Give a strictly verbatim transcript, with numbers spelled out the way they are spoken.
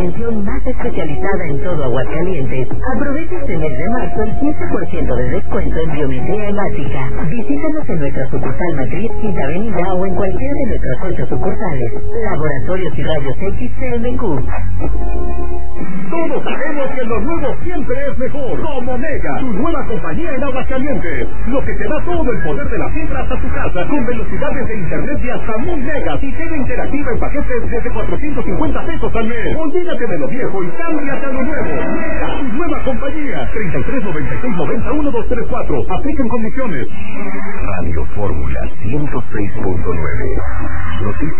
atención más especializada en todo Aguascalientes. Aprovecha este mes de marzo el quince por ciento de descuento en biometría hemática. Visítanos en nuestra sucursal matriz, Quinta Avenida o en cualquiera de nuestras ocho sucursales. Laboratorios y Rayos X C M Q. Todos sabemos que lo nuevo siempre es mejor. Como Mega, tu nueva compañía en Aguascalientes. Lo que te da todo el poder de la fibra hasta tu casa, con velocidades de internet de hasta mil megas y tele interactiva en paquetes desde cuatrocientos cincuenta pesos al mes. Olvídate de lo viejo y cámbiate a lo nuevo. Mega, tu nueva compañía. treinta y tres noventa y seis noventa uno dos tres cuatro. Aplican condiciones. Radio Fórmula ciento seis punto nueve. Noticias.